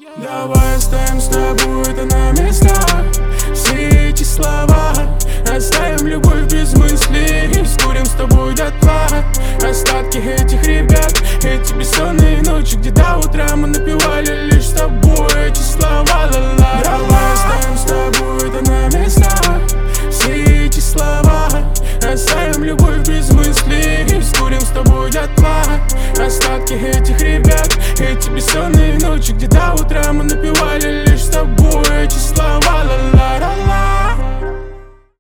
Давай оставим с тобой это на местах. Все эти слова оставим любовь без мыслей и скурим с тобой дотла остатки этих ребят. Эти бессонные ночи, где до утра мы напевали лишь с тобой эти слова. Ла-ла. Давай оставим с тобой это на местах. Все эти слова оставим любовь без мыслей и скурим с тобой дотла остатки этих ребят. Эти бессонные ночи, где до утра мы напевали лишь с тобой эти слова. Ла-ла-ла-ла.